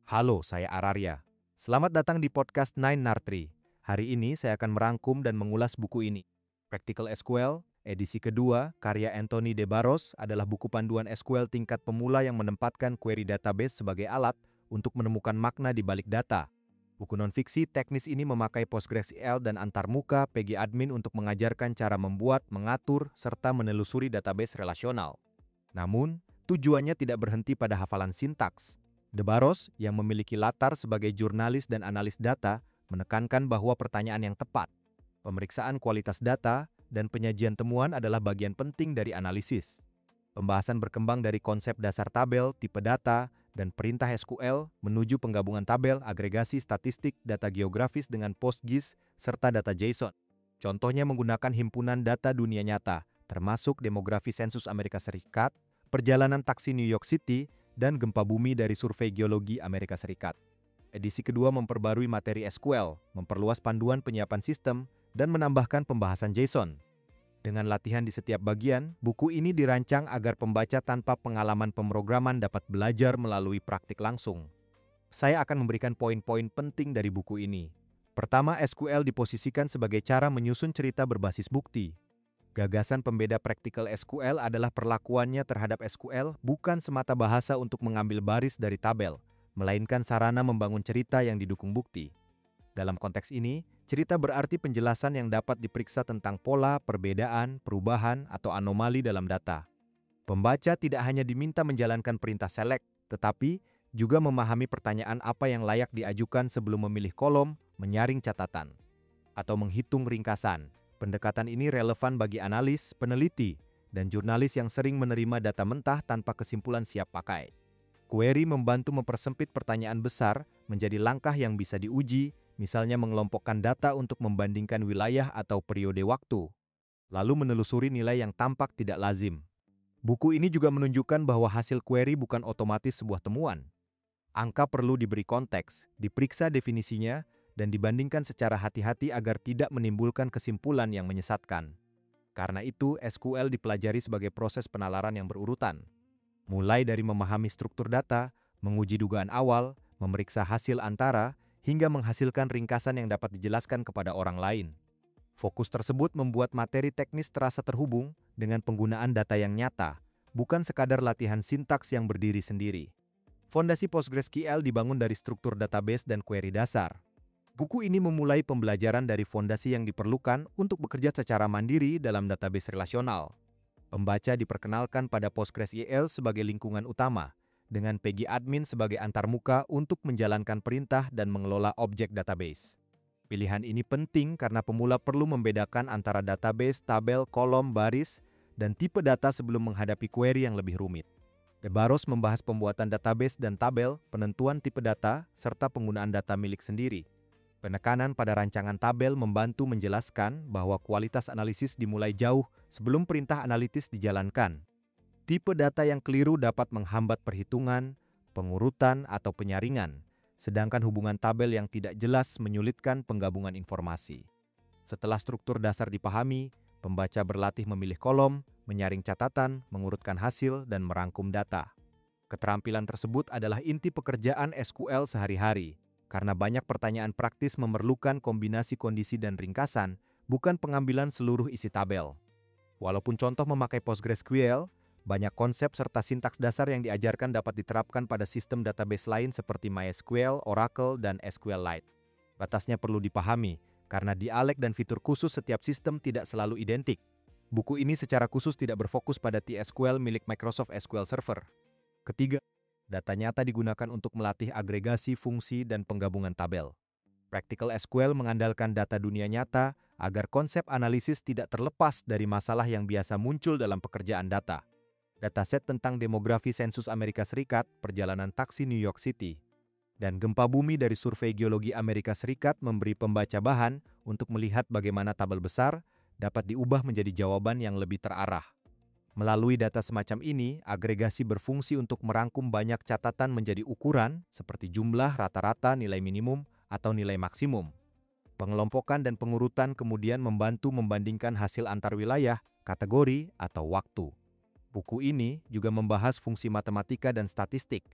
Halo, saya Araria. Selamat datang di podcast Nine Nartri. Hari ini saya akan merangkum dan mengulas buku ini. Practical SQL, edisi kedua, karya Anthony De Barros adalah buku panduan SQL tingkat pemula yang menempatkan query database sebagai alat untuk menemukan makna di balik data. Buku non-fiksi teknis ini memakai PostgreSQL dan antarmuka PG Admin untuk mengajarkan cara membuat, mengatur, serta menelusuri database relasional. Namun, tujuannya tidak berhenti pada hafalan sintaks. De Barros, yang memiliki latar sebagai jurnalis dan analis data, menekankan bahwa pertanyaan yang tepat, pemeriksaan kualitas data, dan penyajian temuan adalah bagian penting dari analisis. Pembahasan berkembang dari konsep dasar tabel, tipe data, dan perintah SQL menuju penggabungan tabel, agregasi statistik, data geografis dengan PostGIS, serta data JSON. Contohnya menggunakan himpunan data dunia nyata, termasuk demografi sensus Amerika Serikat, perjalanan taksi New York City, dan gempa bumi dari Survei Geologi Amerika Serikat. Edisi kedua memperbarui materi SQL, memperluas panduan penyiapan sistem, dan menambahkan pembahasan JSON. Dengan latihan di setiap bagian, buku ini dirancang agar pembaca tanpa pengalaman pemrograman dapat belajar melalui praktik langsung. Saya akan memberikan poin-poin penting dari buku ini. Pertama, SQL diposisikan sebagai cara menyusun cerita berbasis bukti. Gagasan pembeda practical SQL adalah perlakuannya terhadap SQL bukan semata bahasa untuk mengambil baris dari tabel, melainkan sarana membangun cerita yang didukung bukti. Dalam konteks ini, cerita berarti penjelasan yang dapat diperiksa tentang pola, perbedaan, perubahan, atau anomali dalam data. Pembaca tidak hanya diminta menjalankan perintah select, tetapi juga memahami pertanyaan apa yang layak diajukan sebelum memilih kolom, menyaring catatan, atau menghitung ringkasan. Pendekatan ini relevan bagi analis, peneliti, dan jurnalis yang sering menerima data mentah tanpa kesimpulan siap pakai. Query membantu mempersempit pertanyaan besar menjadi langkah yang bisa diuji, misalnya mengelompokkan data untuk membandingkan wilayah atau periode waktu, lalu menelusuri nilai yang tampak tidak lazim. Buku ini juga menunjukkan bahwa hasil query bukan otomatis sebuah temuan. Angka perlu diberi konteks, diperiksa definisinya, dan dibandingkan secara hati-hati agar tidak menimbulkan kesimpulan yang menyesatkan. Karena itu, SQL dipelajari sebagai proses penalaran yang berurutan. Mulai dari memahami struktur data, menguji dugaan awal, memeriksa hasil antara, hingga menghasilkan ringkasan yang dapat dijelaskan kepada orang lain. Fokus tersebut membuat materi teknis terasa terhubung dengan penggunaan data yang nyata, bukan sekadar latihan sintaks yang berdiri sendiri. Fondasi PostgreSQL dibangun dari struktur database dan query dasar. Buku ini memulai pembelajaran dari fondasi yang diperlukan untuk bekerja secara mandiri dalam database relasional. Pembaca diperkenalkan pada PostgreSQL sebagai lingkungan utama, dengan PG Admin sebagai antarmuka untuk menjalankan perintah dan mengelola objek database. Pilihan ini penting karena pemula perlu membedakan antara database, tabel, kolom, baris, dan tipe data sebelum menghadapi query yang lebih rumit. De Barros membahas pembuatan database dan tabel, penentuan tipe data, serta penggunaan data milik sendiri. Penekanan pada rancangan tabel membantu menjelaskan bahwa kualitas analisis dimulai jauh sebelum perintah analitis dijalankan. Tipe data yang keliru dapat menghambat perhitungan, pengurutan, atau penyaringan, sedangkan hubungan tabel yang tidak jelas menyulitkan penggabungan informasi. Setelah struktur dasar dipahami, pembaca berlatih memilih kolom, menyaring catatan, mengurutkan hasil, dan merangkum data. Keterampilan tersebut adalah inti pekerjaan SQL sehari-hari, karena banyak pertanyaan praktis memerlukan kombinasi kondisi dan ringkasan, bukan pengambilan seluruh isi tabel. Walaupun contoh memakai PostgreSQL, banyak konsep serta sintaks dasar yang diajarkan dapat diterapkan pada sistem database lain seperti MySQL, Oracle, dan SQLite. Batasnya perlu dipahami, karena dialek dan fitur khusus setiap sistem tidak selalu identik. Buku ini secara khusus tidak berfokus pada TSQL milik Microsoft SQL Server. Ketiga, data nyata digunakan untuk melatih agregasi fungsi dan penggabungan tabel. Practical SQL mengandalkan data dunia nyata agar konsep analisis tidak terlepas dari masalah yang biasa muncul dalam pekerjaan data. Dataset tentang demografi sensus Amerika Serikat, perjalanan taksi New York City, dan gempa bumi dari Survei Geologi Amerika Serikat memberi pembaca bahan untuk melihat bagaimana tabel besar dapat diubah menjadi jawaban yang lebih terarah. Melalui data semacam ini, agregasi berfungsi untuk merangkum banyak catatan menjadi ukuran seperti jumlah, rata-rata, nilai minimum, atau nilai maksimum. Pengelompokan dan pengurutan kemudian membantu membandingkan hasil antar wilayah, kategori, atau waktu. Buku ini juga membahas fungsi matematika dan statistik,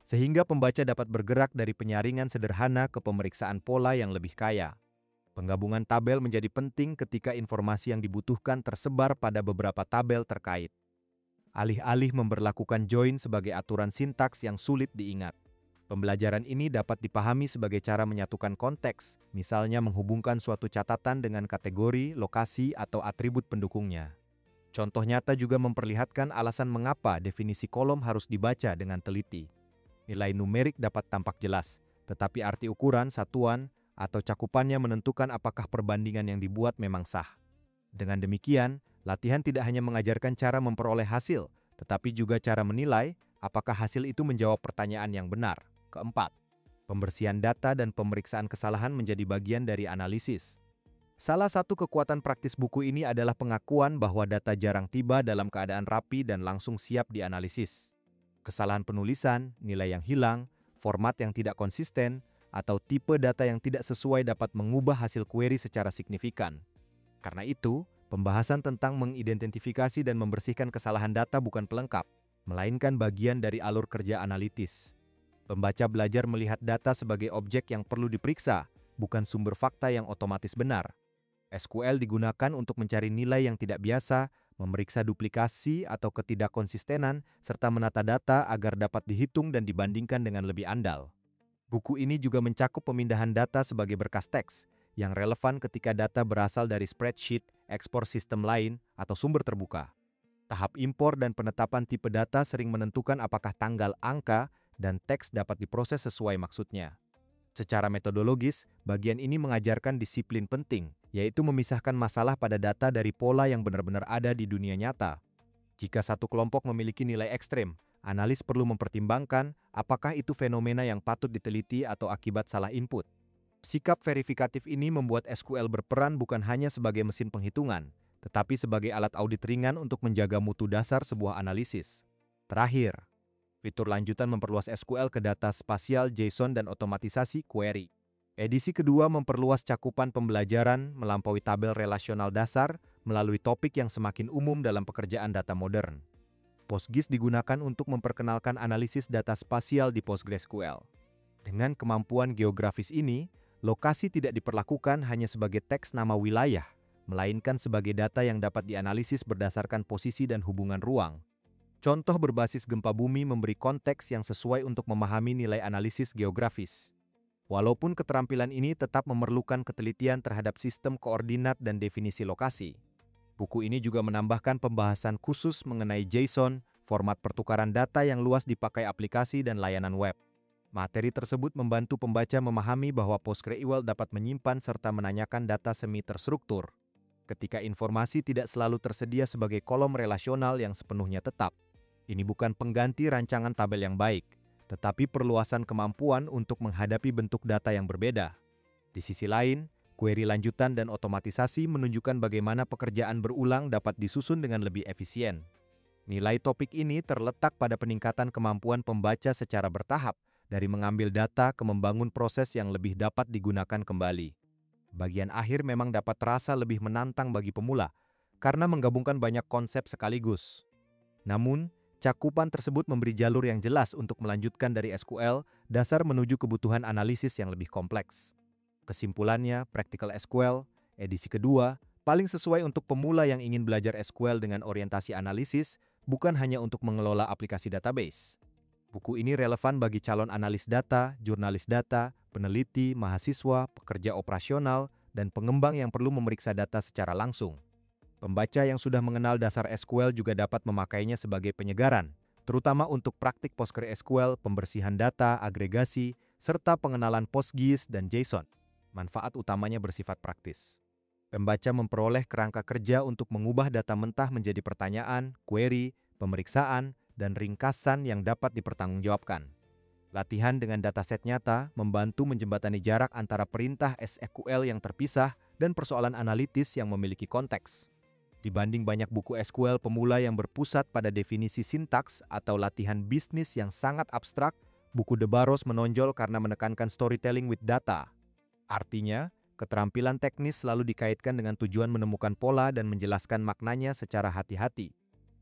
sehingga pembaca dapat bergerak dari penyaringan sederhana ke pemeriksaan pola yang lebih kaya. Penggabungan tabel menjadi penting ketika informasi yang dibutuhkan tersebar pada beberapa tabel terkait. Alih-alih memberlakukan join sebagai aturan sintaks yang sulit diingat. Pembelajaran ini dapat dipahami sebagai cara menyatukan konteks, misalnya menghubungkan suatu catatan dengan kategori, lokasi, atau atribut pendukungnya. Contoh nyata juga memperlihatkan alasan mengapa definisi kolom harus dibaca dengan teliti. Nilai numerik dapat tampak jelas, tetapi arti ukuran, satuan, atau cakupannya menentukan apakah perbandingan yang dibuat memang sah. Dengan demikian, latihan tidak hanya mengajarkan cara memperoleh hasil, tetapi juga cara menilai apakah hasil itu menjawab pertanyaan yang benar. Keempat, pembersihan data dan pemeriksaan kesalahan menjadi bagian dari analisis. Salah satu kekuatan praktis buku ini adalah pengakuan bahwa data jarang tiba dalam keadaan rapi dan langsung siap dianalisis. Kesalahan penulisan, nilai yang hilang, format yang tidak konsisten, atau tipe data yang tidak sesuai dapat mengubah hasil query secara signifikan. Karena itu, pembahasan tentang mengidentifikasi dan membersihkan kesalahan data bukan pelengkap, melainkan bagian dari alur kerja analitis. Pembaca belajar melihat data sebagai objek yang perlu diperiksa, bukan sumber fakta yang otomatis benar. SQL digunakan untuk mencari nilai yang tidak biasa, memeriksa duplikasi atau ketidakkonsistenan, serta menata data agar dapat dihitung dan dibandingkan dengan lebih andal. Buku ini juga mencakup pemindahan data sebagai berkas teks, yang relevan ketika data berasal dari spreadsheet, ekspor sistem lain, atau sumber terbuka. Tahap impor dan penetapan tipe data sering menentukan apakah tanggal, angka, dan teks dapat diproses sesuai maksudnya. Secara metodologis, bagian ini mengajarkan disiplin penting, yaitu memisahkan masalah pada data dari pola yang benar-benar ada di dunia nyata. Jika satu kelompok memiliki nilai ekstrem, analis perlu mempertimbangkan apakah itu fenomena yang patut diteliti atau akibat salah input. Sikap verifikatif ini membuat SQL berperan bukan hanya sebagai mesin penghitungan, tetapi sebagai alat audit ringan untuk menjaga mutu dasar sebuah analisis. Terakhir, fitur lanjutan memperluas SQL ke data spasial JSON dan otomatisasi query. Edisi kedua memperluas cakupan pembelajaran melampaui tabel relasional dasar melalui topik yang semakin umum dalam pekerjaan data modern. PostGIS digunakan untuk memperkenalkan analisis data spasial di PostgreSQL. Dengan kemampuan geografis ini, lokasi tidak diperlakukan hanya sebagai teks nama wilayah, melainkan sebagai data yang dapat dianalisis berdasarkan posisi dan hubungan ruang. Contoh berbasis gempa bumi memberi konteks yang sesuai untuk memahami nilai analisis geografis. Walaupun keterampilan ini tetap memerlukan ketelitian terhadap sistem koordinat dan definisi lokasi. Buku ini juga menambahkan pembahasan khusus mengenai JSON, format pertukaran data yang luas dipakai aplikasi dan layanan web. Materi tersebut membantu pembaca memahami bahwa PostgreSQL dapat menyimpan serta menanyakan data semi terstruktur, ketika informasi tidak selalu tersedia sebagai kolom relasional yang sepenuhnya tetap. Ini bukan pengganti rancangan tabel yang baik, tetapi perluasan kemampuan untuk menghadapi bentuk data yang berbeda. Di sisi lain, query lanjutan dan otomatisasi menunjukkan bagaimana pekerjaan berulang dapat disusun dengan lebih efisien. Nilai topik ini terletak pada peningkatan kemampuan pembaca secara bertahap, dari mengambil data ke membangun proses yang lebih dapat digunakan kembali. Bagian akhir memang dapat terasa lebih menantang bagi pemula, karena menggabungkan banyak konsep sekaligus. Namun, cakupan tersebut memberi jalur yang jelas untuk melanjutkan dari SQL dasar menuju kebutuhan analisis yang lebih kompleks. Kesimpulannya, Practical SQL, edisi kedua, paling sesuai untuk pemula yang ingin belajar SQL dengan orientasi analisis, bukan hanya untuk mengelola aplikasi database. Buku ini relevan bagi calon analis data, jurnalis data, peneliti, mahasiswa, pekerja operasional, dan pengembang yang perlu memeriksa data secara langsung. Pembaca yang sudah mengenal dasar SQL juga dapat memakainya sebagai penyegaran, terutama untuk praktik PostgreSQL, pembersihan data, agregasi, serta pengenalan PostGIS dan JSON. Manfaat utamanya bersifat praktis. Pembaca memperoleh kerangka kerja untuk mengubah data mentah menjadi pertanyaan, query, pemeriksaan, dan ringkasan yang dapat dipertanggungjawabkan. Latihan dengan dataset nyata membantu menjembatani jarak antara perintah SQL yang terpisah dan persoalan analitis yang memiliki konteks. Dibanding banyak buku SQL pemula yang berpusat pada definisi sintaks atau latihan bisnis yang sangat abstrak, buku De Barros menonjol karena menekankan storytelling with data. Artinya, keterampilan teknis selalu dikaitkan dengan tujuan menemukan pola dan menjelaskan maknanya secara hati-hati.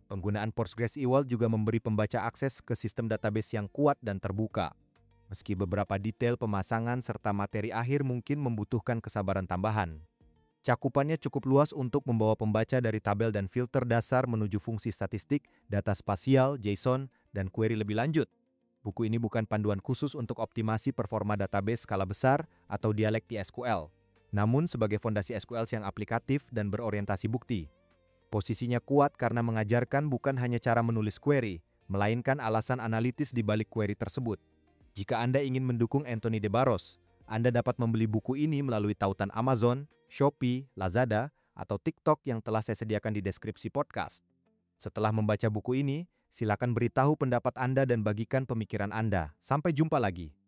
Penggunaan PostgreSQL juga memberi pembaca akses ke sistem database yang kuat dan terbuka. Meski beberapa detail pemasangan serta materi akhir mungkin membutuhkan kesabaran tambahan. Cakupannya cukup luas untuk membawa pembaca dari tabel dan filter dasar menuju fungsi statistik, data spasial, JSON, dan query lebih lanjut. Buku ini bukan panduan khusus untuk optimasi performa database skala besar atau dialek SQL, namun sebagai fondasi SQL yang aplikatif dan berorientasi bukti. Posisinya kuat karena mengajarkan bukan hanya cara menulis query, melainkan alasan analitis di balik query tersebut. Jika Anda ingin mendukung Anthony de Barros, Anda dapat membeli buku ini melalui tautan Amazon, Shopee, Lazada, atau TikTok yang telah saya sediakan di deskripsi podcast. Setelah membaca buku ini, silakan beritahu pendapat Anda dan bagikan pemikiran Anda. Sampai jumpa lagi.